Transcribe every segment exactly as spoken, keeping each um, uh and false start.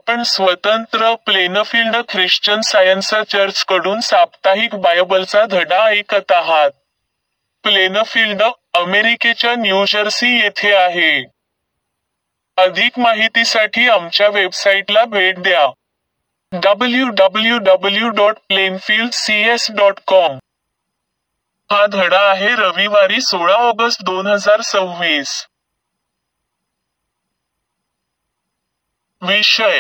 आपण स्वतंत्र Plainfield Christian science church कडून साप्ताहिक बायबलचा धडा ऐकत आहात. प्लेनफील्ड, अमेरिकेच्या न्यूजर्सी येथे आहे. अधिक माहितीसाठी आमच्या वेबसाईटला भेट द्या. W W W dot Plainfield C S dot com. हा धडा आहे रविवारी सोळा ऑगस्ट दोन हजार सव्वीस. विषय: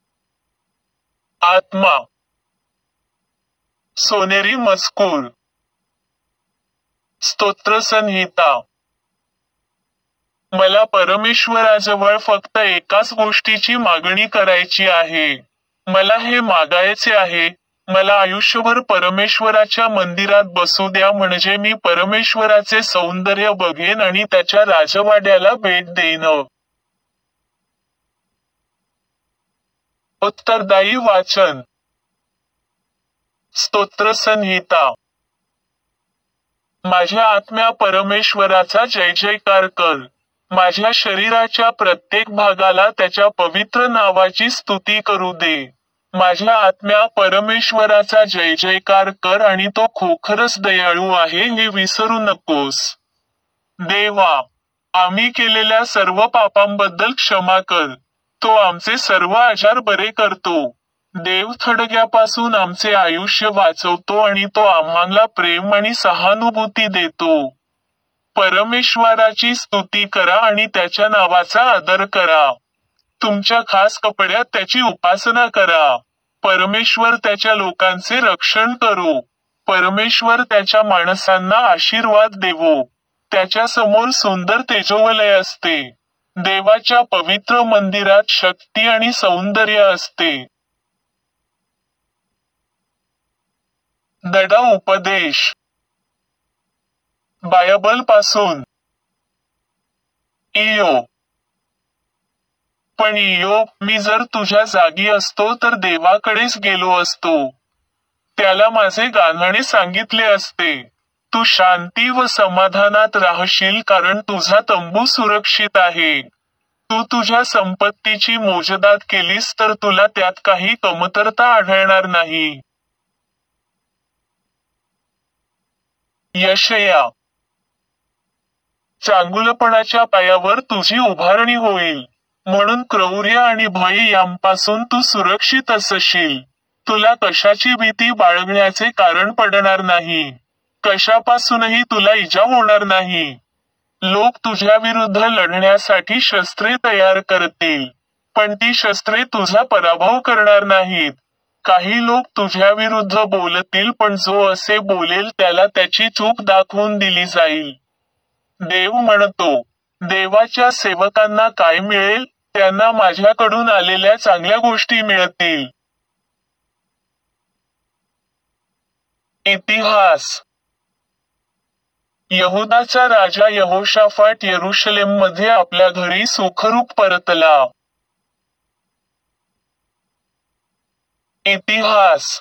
आत्मा. सोनेरी मजकूर. स्तोत्रसंहिता. मला परमेश्वराजवळ फक्त एकाच गोष्टीची मागणी करायची आहे. मला हे मागायचे आहे, मला आयुष्यभर परमेश्वराच्या मंदिरात बसू द्या, म्हणजे मी परमेश्वराचे सौंदर्य बघेन आणि त्याच्या राजवाड्याला भेट देईन. उत्तरदायी वाचन. स्तोत्रसंहिता. माझ्या आत्म्या परमेश्वराचा जय जयकार कर. माझ्या शरीराच्या प्रत्येक भागाला त्याच्या पवित्र नावाची स्तुती करू दे. माझ्या आत्म्या परमेश्वराचा जय जयकार कर आणि तो खरोखरच दयाळू आहे हे विसरू नकोस. देवा, आम्ही केलेल्या सर्व पापांबद्दल क्षमा कर. तो आमचे सर्व आजार बरे करतो. देव थडग्यापासून आमचे आयुष्य वाचवतो आणि तो आम्हाला प्रेम आणि सहानुभूती देतो. परमेश्वराची स्तुती करा आणि त्याच्या नावाचा आदर करा. तुमच्या खास कपड्यात त्याची उपासना करा. परमेश्वर त्याच्या लोकांचे रक्षण करो. परमेश्वर त्याच्या माणसांना आशीर्वाद देवो. त्याच्या समोर सुंदर तेजोवलय असते. देवाच्या पवित्र मंदिरात शक्ती आणि सौंदर्य असते. धडा उपदेश. बायबल पासून. इयोब. पण इयोब, मी जर तुझ्या जागी असतो तर देवाकडेच गेलो असतो. त्याला माझे गाणं सांगितले असते. तू शांती व समाधानात राहशील कारण तुझा तंबू सुरक्षित आहे. तू तुझ्या संपत्तीची मोजदाद केलीस तर तुला त्यात काही कमतरता आढळणार नाही. यशया. चांगुलपणाच्या पायावर तुझी उभारणी होईल, म्हणून क्रौर्य आणि भय यांपासून तू सुरक्षित असशील. तुला कशाची भीती बाळगण्याचे कारण पडणार नाही. कशापासूनही तुला इजा होणार नाही. लोक तुझ्या विरुद्ध लढण्यासाठी शस्त्रे तयार करतील, पण ती शस्त्रे तुझा पराभव करणार नाहीत. काही लोक तुझ्या विरुद्ध बोलतील, पण जो असे बोलेल त्याला त्याची चूक दाखवून दिली जाईल. देव म्हणतो, देवाच्या सेवकांना काय मिळेल? त्यांना माझ्याकडून आलेल्या चांगल्या गोष्टी मिळतील. इतिहास. यहुदाचा राजा यहोशाफाट यरुशलेममध्ये आपल्या घरी सुखरूप परतला. इतिहास.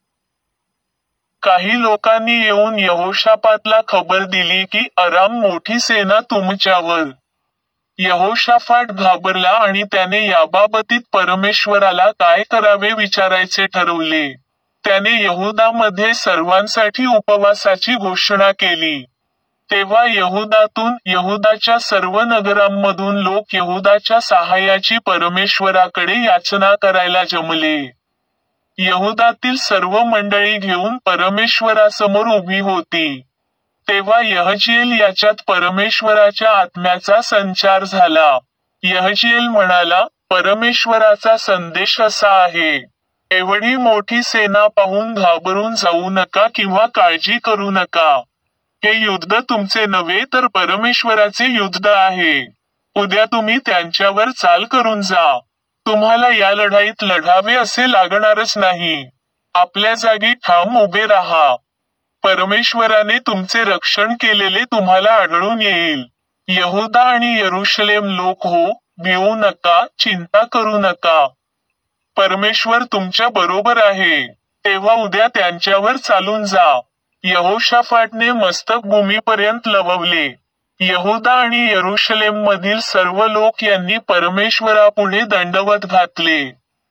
काही लोकांनी येऊन यहोशाफाटला खबर दिली की अराम मोठी सेना तुमच्यावर. यहोशाफाट घाबरला आणि त्याने याबाबतीत परमेश्वराला काय करावे विचारायचे ठरवले. त्याने यहुदामध्ये सर्वांसाठी उपवासाची घोषणा केली. तेव्हा यहुदातून, यहुदाच्या सर्व नगरांमधून लोक यहुदाच्या सहाय्याची परमेश्वराकडे याचना करायला जमले. यहुदातील सर्व मंडळी घेऊन परमेश्वरासमोर उभी होती. तेव्हा यहजीएल याच्यात परमेश्वराच्या आत्म्याचा संचार झाला. यहजीएल म्हणाला, परमेश्वराचा संदेश असा आहे, एवढी मोठी सेना पाहून घाबरून जाऊ नका किंवा काळजी करू नका. हे युद्ध तुमचे नव्हे तर परमेश्वराचे युद्ध आहे. उद्या तुम्ही त्यांच्यावर चाल करून जा. तुम्हाला या लढाईत लढावे असे लागणारच नाही. आपल्या जागी ठाम उभे राहा. परमेश्वराने तुमचे रक्षण केलेले तुम्हाला आढळून येईल. यहुदा आणि यरुशलेम लोक हो, भिवू नका, चिंता करू नका. परमेश्वर तुमच्या बरोबर आहे. तेव्हा उद्या त्यांच्यावर चालून जा. यहोशाफाटने मस्तक भूमीपर्यंत लववले. यहुदा आणि यरुशलेम मधील सर्व लोक यांनी परमेश्वरापुढे दंडवत घातले.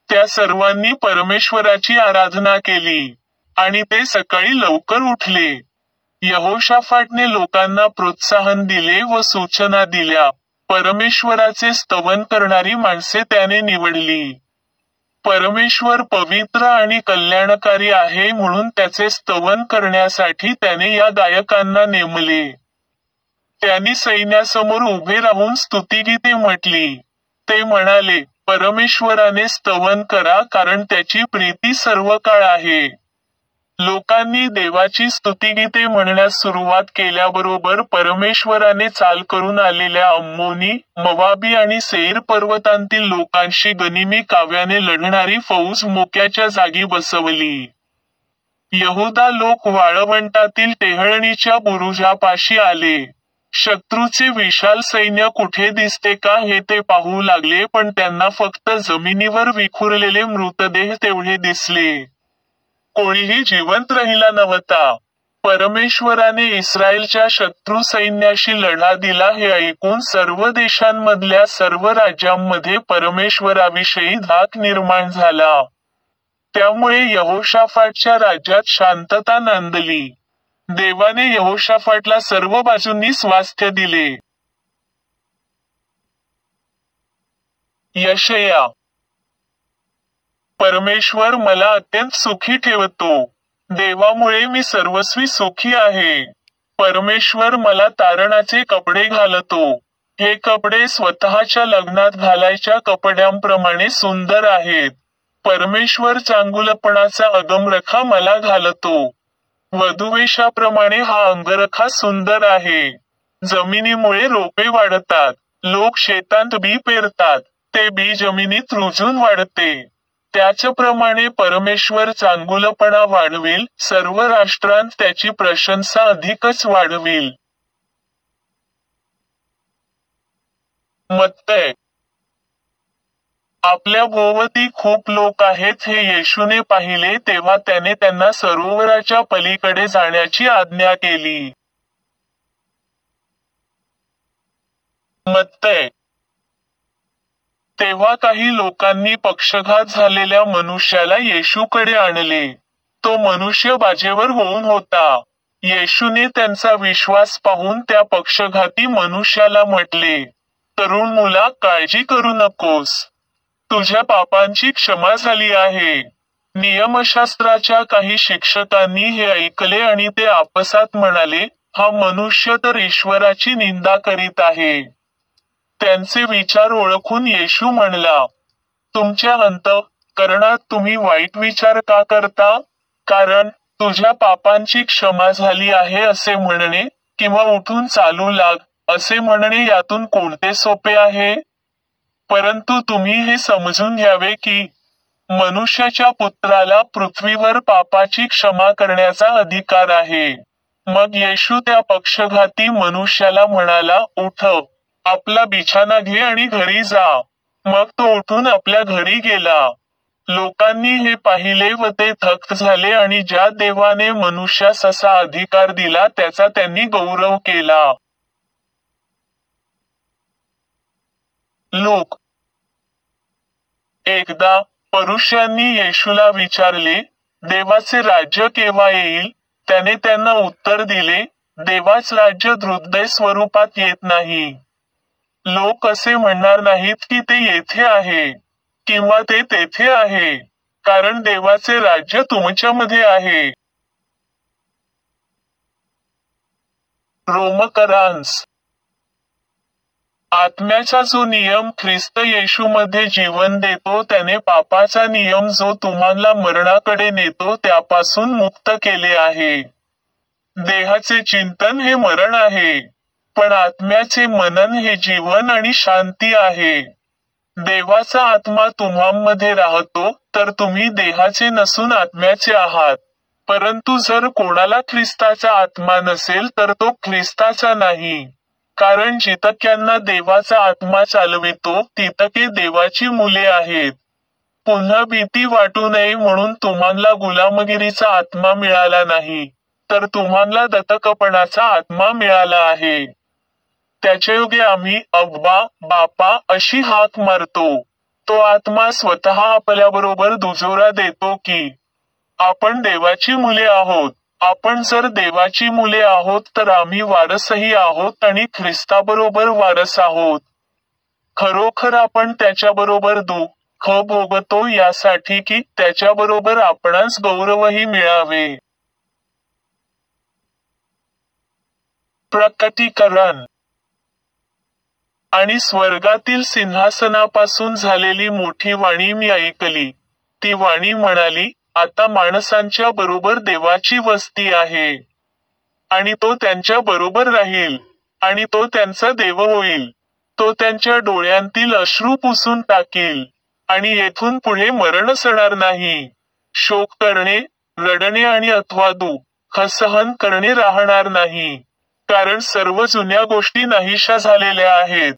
त्या सर्वांनी परमेश्वराची आराधना केली आणि ते सकाळी लवकर उठले. यहोशाफाटने लोकांना प्रोत्साहन दिले व सूचना दिल्या. परमेश्वराचे स्तवन करणारी माणसे त्याने निवडली. परमेश्वर पवित्र आणि कल्याणकारी आहे म्हणून त्याचे स्तवन करण्यासाठी त्याने या गायकांना नेमले. त्यांनी सैन्यासमोर उभे राहून स्तुतिगीते म्हटली. ते म्हणाले, परमेश्वराने स्तवन करा कारण त्याची प्रीती सर्वकाळ आहे. लोकांनी देवाची स्तुतिगीते म्हणण्यास सुरुवात केल्याबरोबर परमेश्वराने चाल करून आलेल्या अम्मोनी, मवाबी आणि सेईर पर्वतांतील लोकांशी गनिमी काव्याने लढणारी फौज मोक्याच्या जागी बसवली. यहुदा लोक वाळवंटातील टेहळणीच्या बुरुजापाशी आले. शत्रूचे विशाल सैन्य कुठे दिसते का हे ते पाहू लागले, पण त्यांना फक्त जमिनीवर विखुरलेले मृतदेह तेवढे दिसले. कोणीही जिवंत राहिला नव्हता. परमेश्वराने इस्रायलच्या शत्रू सैन्याशी लढा दिला हे ऐकून सर्व देशांमधल्या सर्व राज्यांमध्ये परमेश्वराविषयी धाक निर्माण झाला. त्यामुळे यहोशाफाटच्या राज्यात शांतता नांदली. देवाने यहोशाफाटला सर्व बाजूंनी स्वास्थ्य दिले. यशया. परमेश्वर मला अत्यंत सुखी ठेवतो. देवामुळे मी सर्वस्वी सुखी आहे. परमेश्वर मला तारणाचे कपडे घालतो. हे कपडे स्वतःच्या लग्नात घालायच्या कपड्यांप्रमाणे सुंदर आहेत. परमेश्वर चांगुलपणाचा अगमरखा मला घालतो. वधुवेशाप्रमाणे हा अंगरखा सुंदर आहे. जमिनीमुळे रोपे वाढतात. लोक शेतात बी पेरतात. ते बी जमिनीत रुजून वाढते. त्याचप्रमाणे परमेश्वर चांगुलपणा वाढविल. सर्व राष्ट्रांत त्याची प्रशंसा अधिकच वाढविल. मत्तय. आपल्या भोवती खूप लोक आहेत हे येशूने पाहिले तेव्हा त्याने त्यांना सरोवराच्या पलीकडे जाण्याची आज्ञा केली. मत्तय. तेव्हा काही लोकांनी पक्षघात झालेल्या मनुष्याला येशूकडे आणले. तो मनुष्य बाजेवर होऊन होता. येशूने त्यांचा विश्वास पाहून त्या पक्षघाती मनुष्याला म्हटले, तरुण मुला, काळजी करू नकोस. तुझ्या पापांची क्षमा झाली आहे. नियमशास्त्राच्या काही शिक्षकांनी हे ऐकले आणि ते आपसात म्हणाले, हा मनुष्य तर ईश्वराची निंदा करीत आहे. त्यांचे विचार ओळखून येशू म्हणला, तुमच्या अंतःकरणात तुम्ही वाईट विचार का करता? कारण तुझ्या पापांची क्षमा झाली आहे असे म्हणणे किंवा उठून चालू लाग असे म्हणणे यातून कोणते सोपे आहे? परंतु तुम्ही हे समजून घ्यावे की मनुष्याच्या पुत्राला पृथ्वीवर पापाची क्षमा करण्याचा अधिकार आहे. मग येशू त्या पक्षघाती मनुष्याला म्हणाला, उठ, आपला बिछाना घे आणि घरी जा. मग तो उठून आपल्या घरी गेला. लोकांनी हे पाहिले व ते थक्क झाले आणि ज्या देवाने मनुष्यास असा अधिकार दिला त्याचा त्यांनी गौरव केला. लोक. एकदा परुषांनी येशूला विचारले, देवाचे राज्य केव्हा येईल? त्याने त्यांना उत्तर दिले, देवाच राज्य धृदय स्वरूपात येत नाही. लोक असे म्हणणार नाहीत की ते येथे आहे किंवा ते तेथे आहे, कारण देवाचे राज्य तुमच्यामध्ये आहे. रोमकरांस. आत्म्याचा जो नियम ख्रिस्त येशूमध्ये जीवन देतो त्याने पापाचा नियम जो तुम्हाला मरणाकडे नेतो त्यापासून मुक्त केले आहे. देहाचे चिंतन हे मरण आहे, पण आत्म्याचे मनन हे जीवन आणि शांती आहे. देवाचा आत्मा तुम्हामध्ये राहतो तर तुम्ही देहाचे नसून आत्म्याचे आहात. परंतु जर कोणाला ख्रिस्ताचा आत्मा नसेल तर तो ख्रिस्ताचा नाही. कारण जितक्यांना देवाचा आत्मा चालवितो तितके देवाची मुले आहेत. पुन्हा भीती वाटू नये म्हणून तुम्हाला गुलामगिरीचा आत्मा मिळाला नाही, तर तुम्हाला दत्तकपणाचा आत्मा मिळाला आहे. त्याच्यायोगे आम्ही अब्बा, बापा अशी हाक मारतो. तो आत्मा स्वतः आपल्याबरोबर दुजोरा देतो की आपण देवाची मुले आहोत. आपण जर देवाची मुले आहोत तर आम्ही वारसही आहोत आणि ख्रिस्ताबरोबर वारस आहोत. खरोखर आपण त्याच्याबरोबर दुःख भोगतो यासाठी की त्याच्याबरोबर आपणास गौरवही मिळावे. प्रकटीकरण. आणि स्वर्गातील सिंहासनापासून झालेली मोठी वाणी मी ऐकली. ती वाणी म्हणाली, आता माणसांच्या बरोबर देवाची वस्ती आहे. आणि तो त्यांच्या बरोबर राहील. आणि तो त्यांचा देव होईल. तो त्यांच्या डोळ्यांतील अश्रू पुसून टाकील. आणि येथून पुढे मरण असणार नाही. शोक करणे, रडणे आणि अथवा दुःख सहन करणे राहणार नाही. कारण सर्व जुन्या गोष्टी नाहीशा झालेल्या आहेत.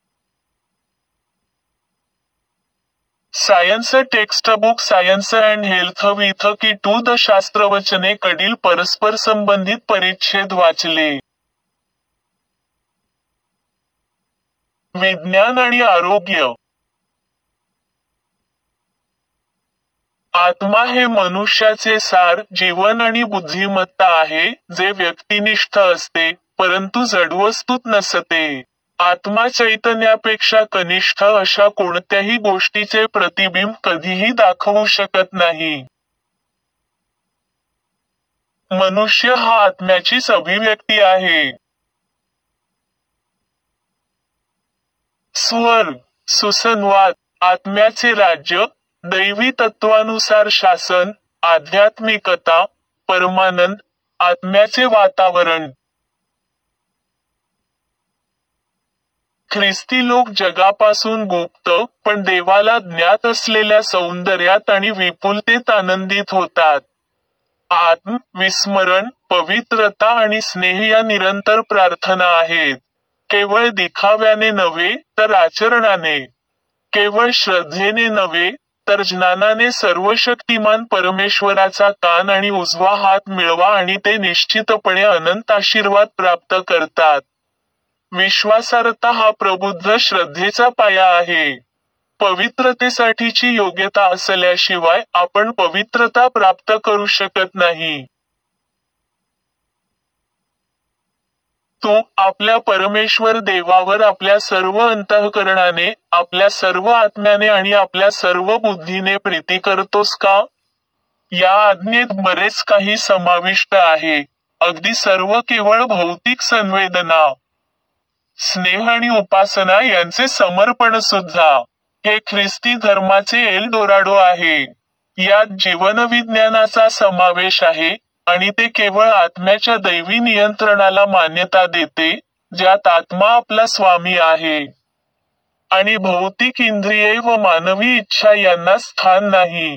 Science textbook science and health with key to the शास्त्रवचने कडील परस्पर संबंधित परिच्छेद वाचले. विज्ञान आणि आरोग्य. आत्मा हे मनुष्याचे सार, जीवन आणि बुद्धिमत्ता आहे, जे व्यक्तिनिष्ठ असते, परंतु जडवस्तूत नसते. आत्मा चैतन्यापेक्षा कनिष्ठ अशा कोणत्याही गोष्टीचे प्रतिबिंब कधीही दाखवू शकत नाही. मनुष्य हा आत्म्याचीच अभिव्यक्ती आहे. स्वर्ग, सुसंवाद, आत्म्याचे राज्य, दैवी तत्वानुसार शासन, आध्यात्मिकता, परमानंद, आत्म्याचे वातावरण. ख्रिस्ती लोक जगापासून गुप्त पण देवाला ज्ञात असलेल्या सौंदर्यात आणि विपुलतेत आनंदित होतात. आत्म, विस्मरण, पवित्रता आणि स्नेह या निरंतर प्रार्थना आहेत. केवळ दिखाव्याने नव्हे तर आचरणाने. केवळ श्रद्धेने नव्हे तर ज्ञानाने सर्वशक्तिमान परमेश्वराचा कान आणि उजवा हात मिळवा आणि ते निश्चितपणे अनंत आशीर्वाद प्राप्त करतात. विश्वासार्हता हा प्रबुद्ध श्रद्धेचा पाया आहे. पवित्रतेसाठीची योग्यता असल्याशिवाय आपण पवित्रता प्राप्त करू शकत नाही. तू आपल्या परमेश्वर देवावर आपल्या सर्व अंतःकरणाने, आपल्या सर्व आत्म्याने आणि आपल्या सर्व बुद्धीने प्रीती करतोस का? या आज्ञेत बरेच काही समाविष्ट आहे. अगदी सर्व केवळ भौतिक संवेदना, स्नेह आणि उपासना यांचे समर्पण सुद्धा. हे ख्रिस्ती धर्माचे एल डोराडो आहे. यात जीवनविज्ञानाचा समावेश आहे, आणि ते केवळ आत्म्याच्या दैवी नियंत्रणाला मान्यता देते, ज्यात आत्मा आपला स्वामी आहे. आणि भौतिक इंद्रिये व मानवी इच्छा यांना स्थान नाही.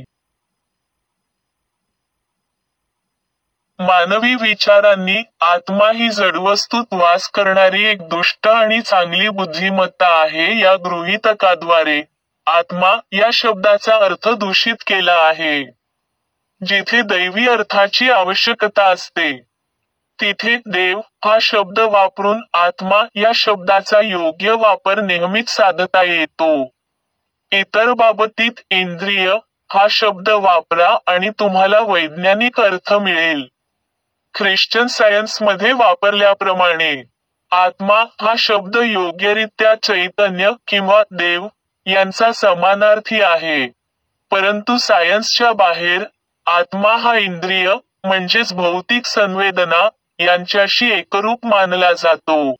मानवी विचारांनी, आत्मा ही जडवस्तूत वास करणारी एक दुष्ट आणि चांगली बुद्धिमत्ता आहे या गृहीतकाद्वारे, आत्मा या शब्दाचा अर्थ दूषित केला आहे. जिथे दैवी अर्थाची आवश्यकता असते, तिथे देव हा शब्द वापरून आत्मा या शब्दाचा योग्य वापर नेहमीच साधता येतो. इतर बाबतीत इंद्रिय हा शब्द वापरा आणि तुम्हाला वैज्ञानिक अर्थ मिळेल. ख्रिश्चन सायन्समध्ये वापरल्याप्रमाणे, आत्मा हा शब्द योग्यरित्या चैतन्य किंवा देव यांचा समानार्थी आहे. परंतु सायन्सच्या बाहेर, आत्मा हा इंद्रिय, म्हणजेच भौतिक संवेदना, यांच्याशी एकरूप मानला जातो.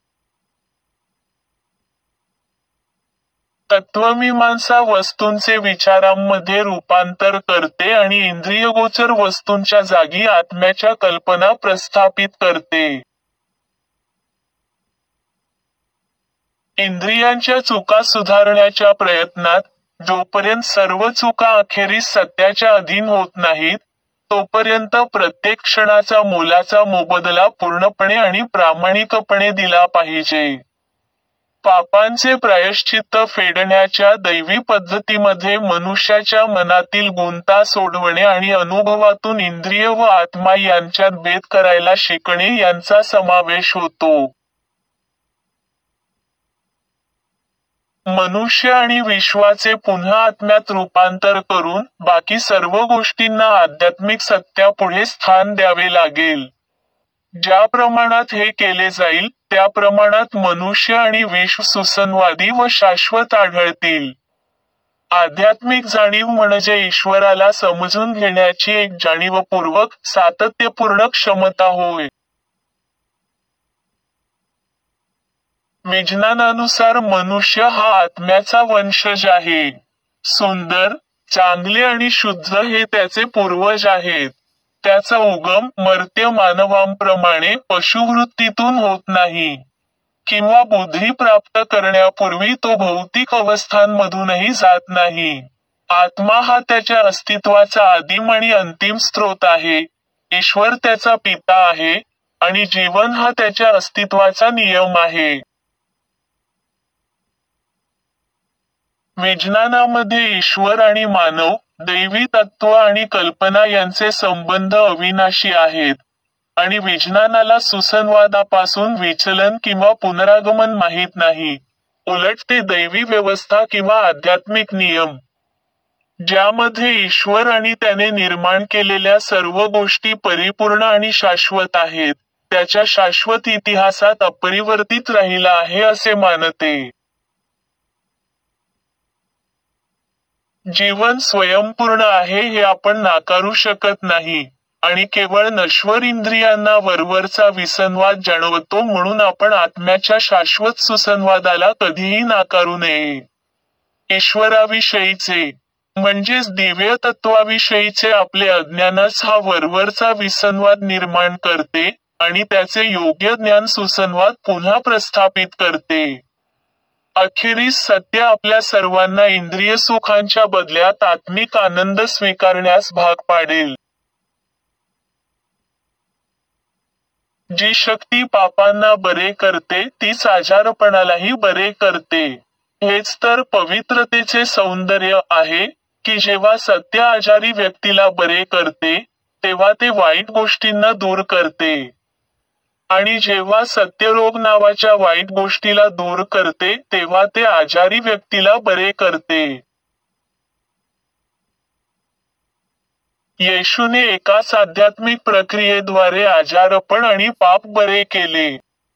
तत्वमीमांसा वस्तूंचे विचारांमध्ये रूपांतर करते आणि इंद्रियगोचर वस्तूंच्या जागी आत्म्याच्या कल्पना प्रस्थापित करते. इंद्रियांच्या चुका सुधारण्याच्या प्रयत्नात, जोपर्यंत सर्व चुका अखेरीस सत्याच्या अधीन होत नाहीत, तोपर्यंत प्रत्येक क्षणाचा मोलाचा मोबदला पूर्णपणे आणि प्रामाणिकपणे दिला पाहिजे. पापांचे प्रायश्चित्त फेडण्याच्या दैवी पद्धतीमध्ये मनुष्याच्या मनातील गुंता सोडवणे आणि अनुभवातून इंद्रिय व आत्मा यांच्यात भेद करायला शिकणे यांचा समावेश होतो. मनुष्य आणि विश्वाचे पुन्हा आत्म्यात रूपांतर करून बाकी सर्व गोष्टींना आध्यात्मिक सत्यापुढे स्थान द्यावे लागेल. ज्या प्रमाणात हे केले जाईल, त्या प्रमाणात मनुष्य आणि विश्व सुसंवादी व शाश्वत आढळतील. आध्यात्मिक जाणीव म्हणजे ईश्वराला समजून घेण्याची एक जाणीवपूर्वक, सातत्यपूर्ण क्षमता होय. विज्ञानानुसार मनुष्य हा आत्म्याचा वंशज आहे. सुंदर, चांगले आणि शुद्ध हे त्याचे पूर्वज आहेत. त्याचा उगम मर्त्य मानवांप्रमाणे पशुवृत्तीतून होत नाही, किंवा बुद्धी प्राप्त करण्यापूर्वी तो भौतिक अवस्थांमधूनही जात नाही. आत्मा हा त्याच्या अस्तित्वाचा आदिम आणि अंतिम स्रोत आहे. ईश्वर त्याचा पिता आहे, आणि जीवन हा त्याच्या अस्तित्वाचा नियम आहे. विज्ञानामध्ये ईश्वर आणि मानव, दैवी तत्व आणि कल्पना यांचे संबंध अविनाशी आहेत, आणि विज्ञानाला सुसंवादापासून विचलन किंवा पुनरागमन माहीत नाही. उलट ते दैवी व्यवस्था किंवा आध्यात्मिक नियम, ज्यामध्ये ईश्वर आणि त्याने निर्माण केलेल्या सर्व गोष्टी परिपूर्ण आणि शाश्वत आहेत, त्याच्या शाश्वत इतिहासात अपरिवर्तित राहिला आहे असे मानते. जीवन स्वयंपूर्ण आहे हे आपण नाकारू शकत नाही, आणि केवळ नश्वर इंद्रियांना वरवरचा विसंवाद जाणवतो म्हणून आपण आत्म्याच्या शाश्वत सुसंवादाला कधीही नाकारू नये. ईश्वराविषयीचे, म्हणजेच दिव्य तत्वाविषयीचे आपले अज्ञानच हा वरवरचा विसंवाद निर्माण करते, आणि त्याचे योग्य ज्ञान सुसंवाद पुन्हा प्रस्थापित करते. अखेरीस सत्य आपल्या सर्वांना इंद्रिय सुखांच्या बदल्यात आत्मिक आनंद स्वीकारण्यास भाग पाडेल. जी शक्ती पापांना बरे करते तीच आजारपणालाही बरे करते. हेच तर पवित्रतेचे सौंदर्य आहे, की जेव्हा सत्य आजारी व्यक्तीला बरे करते, तेव्हा ते वाईट गोष्टींना दूर करते. आणि जेव्हा सत्यरोग नावाच्या वाईट गोष्टीला दूर करते, तेव्हा ते आजारी व्यक्तीला बरे करते. येशूने एकाच आध्यात्मिक प्रक्रियेद्वारे आजारपण आणि पाप बरे केले.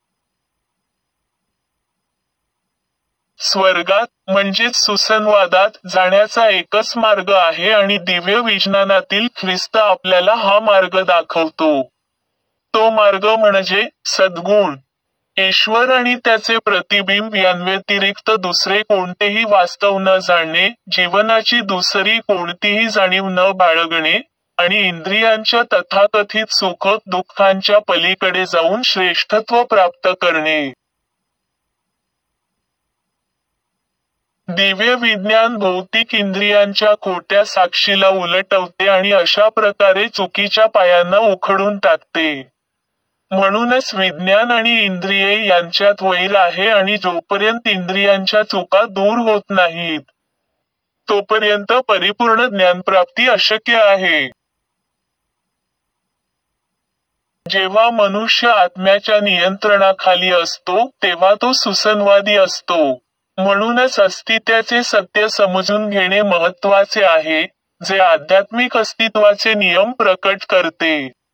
स्वर्गात, म्हणजेच सुसंवादात जाण्याचा एकच मार्ग आहे आणि दिव्य विज्ञानातील ख्रिस्त आपल्याला हा मार्ग दाखवतो. तो मार्ग म्हणजे सद्गुण. ईश्वर आणि त्याचे प्रतिबिंब यांव्यतिरिक्त दुसरे कोणतेही वास्तव न जाणणे, जीवनाची दुसरी कोणतीही जाणीव न बाळगणे, आणि इंद्रियांच्या तथाकथित सुख दुःखांच्या पलीकडे जाऊन श्रेष्ठत्व प्राप्त करणे. दिव्य विज्ञान भौतिक इंद्रियांच्या खोट्या साक्षीला उलटवते आणि अशा प्रकारे चुकीच्या पायांना उखडून टाकते. म्हणूनच विज्ञान आणि इंद्रिये यांच्यात वैर आहे, आणि जोपर्यंत इंद्रियांच्या चुका दूर होत नाहीत, तोपर्यंत परिपूर्ण ज्ञानप्राप्ती अशक्य आहे. जेव्हा मनुष्य आत्म्याच्या नियंत्रणाखाली असतो, तेव्हा तो सुसंवादी असतो. म्हणूनच अस्तित्वाचे सत्य समजून घेणे महत्त्वाचे आहे, जे आध्यात्मिक अस्तित्वाचे नियम प्रकट करते.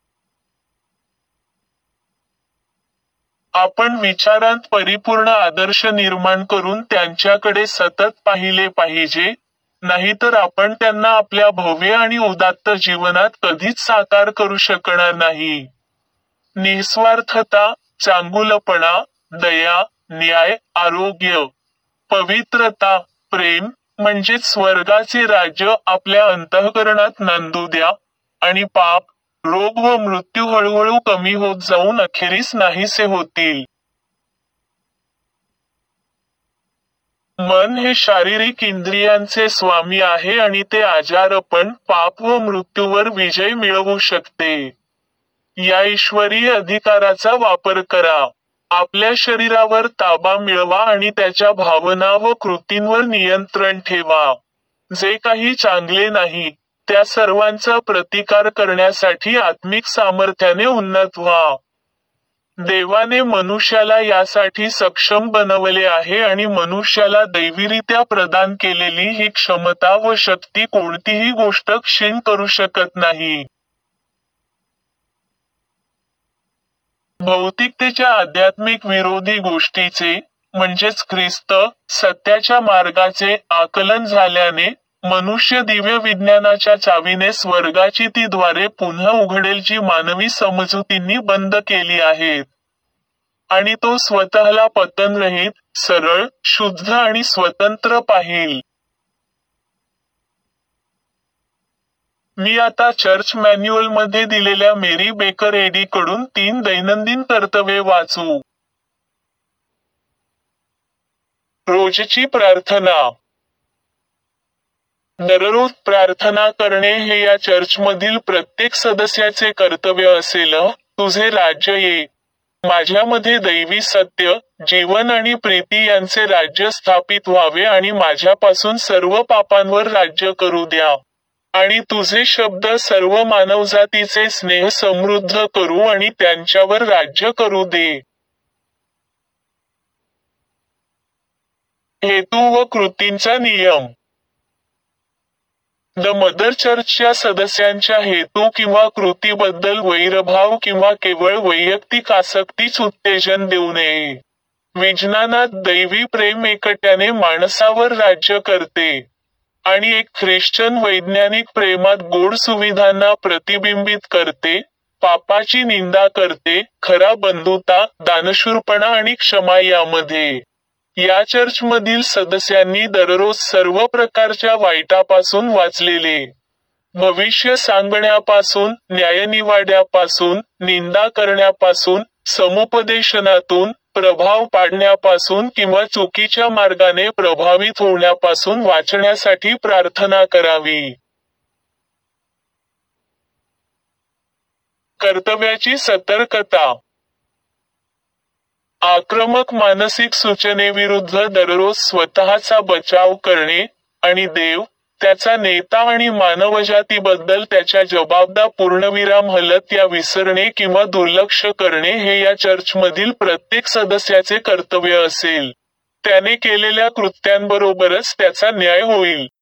आपण विचारांत परिपूर्ण आदर्श निर्माण करून त्यांच्याकडे सतत पाहिले पाहिजे, नाहीतर आपण त्यांना आपल्या भव्य आणि उदात्त जीवनात कधीच साकार करू शकणार नाही. निस्वार्थता, चांगुलपणा, दया, न्याय, आरोग्य, पवित्रता, प्रेम, म्हणजेच स्वर्गाचे राज्य आपल्या अंतःकरणात नांदू द्या, आणि पाप, रोग व मृत्यू हळूहळू कमी होत जाऊन अखेरीस नाहीसे होतील. मन हे शारीरिक इंद्रियांचे स्वामी आहे आणि ते आजारपण, पाप व मृत्यूवर विजय मिळवू शकते. या ईश्वरी अधिकाराचा वापर करा. आपल्या शरीरावर ताबा मिळवा आणि त्याच्या भावना व कृतींवर नियंत्रण ठेवा. जे काही चांगले नाही, त्या सर्वांचा प्रतिकार करण्यासाठी आत्मिक सामर्थ्याने उन्नत व्हा. देवाने मनुष्याला यासाठी सक्षम बनवले आहे आणि मनुष्याला दैवीरित्या प्रदान केलेली ही क्षमता व शक्ती कोणतीही गोष्ट क्षीण करू शकत नाही. भौतिकतेच्या आध्यात्मिक विरोधी गोष्टीचे, म्हणजेच ख्रिस्त, सत्याच्या मार्गाचे आकलन झाल्याने, मनुष्य दिव्य विज्ञानाच्या चावीने स्वर्गाची ती द्वारे पुन्हा उघडेल जी मानवी समजुतींनी बंद केली आहेत. आणि तो स्वतःला पतनरहित, सरळ, शुद्ध आणि स्वतंत्र पाहिल. मी आता चर्च मॅन्युअलमध्ये दिलेल्या मेरी बेकर एडी कडून तीन दैनंदिन कर्तव्ये वाचू. रोजची प्रार्थना. दररोज प्रार्थना करणे हे या चर्चमधील प्रत्येक सदस्याचे कर्तव्य असेल. तुझे राज्य ये. माझ्यामध्ये दैवी सत्य, जीवन आणि प्रीती यांचे राज्य स्थापित व्हावे आणि माझ्यापासून सर्व पापांवर राज्य करू द्या. आणि तुझे शब्द सर्व मानवजातीचे स्नेह समृद्ध करू आणि त्यांच्यावर राज्य करू दे. हेतू व कृतींचा नियम. द मदर चर्चच्या सदस्यांच्या हेतू किंवा कृतीबद्दल वैरभाव किंवा केवळ वैयक्तिक आसक्तीच उत्तेजन देऊ नये. विज्ञानात दैवी प्रेम एकट्याने माणसावर राज्य करते. आणि एक ख्रिश्चन वैज्ञानिक प्रेमात गोड सुविधांना प्रतिबिंबित करते, पापाची निंदा करते, खरा बंधुता, दानशूरपणा आणि क्षमा यामध्ये. या चर्चमधील सदस्यांनी दररोज सर्व प्रकारच्या वाईटापासून वाचलेले. भविष्य सांगण्यापासून, न्यायनिवाड्यापासून, निंदा करण्यापासून, समुपदेशनातून, प्रभाव पाडण्यापासून किंवा चुकीच्या मार्गाने प्रभावित होण्यापासून वाचण्यासाठी प्रार्थना करावी. कर्तव्याची सतर्कता. आक्रमक मानसिक सूचनेविरुद्ध दररोज स्वतःचा बचाव करणे, आणि देव, त्याचा नेता आणि मानवजातीबद्दल त्याच्या जबाबदार पूर्णविराम हलत या विसरणे किंवा दुर्लक्ष करणे हे या चर्चमधील प्रत्येक सदस्याचे कर्तव्य असेल. त्याने केलेल्या कृत्यांबरोबरच त्याचा न्याय होईल.